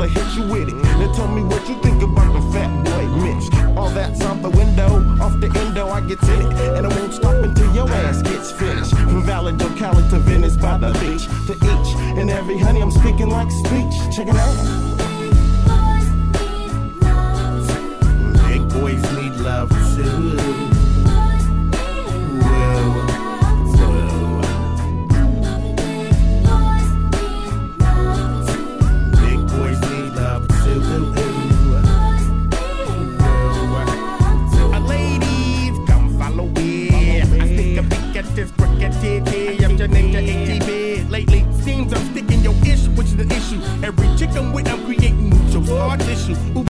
I hit you with it. Now tell me what you think about the fat boy Mitch. All that's out the window, off the endo I get in it. And I won't stop until your ass gets finished. From Valado, Cali to Venice by the beach. To each and every honey I'm speaking like speech. Check it out.